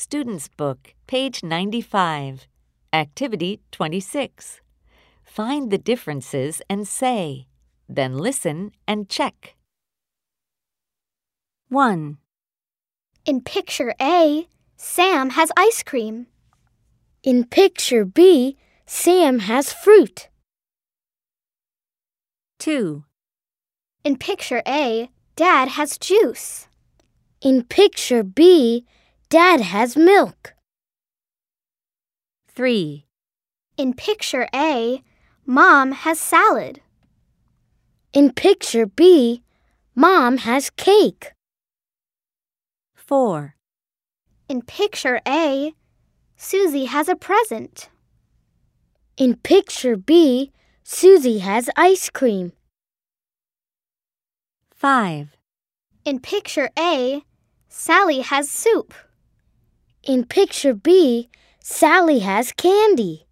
Student's Book, page 95. Activity 26. Find the differences and say. Then listen and check. 1. In picture A, Sam has ice cream. In picture B, Sam has fruit. 2. In picture A, Dad has juice. In picture B, Dad has milk. 3. In picture A, Mom has salad. In picture B, Mom has cake. 4. In picture A, Susie has a present. In picture B, Susie has ice cream. 5. In picture A, Sally has soup. In picture B, Sally has candy.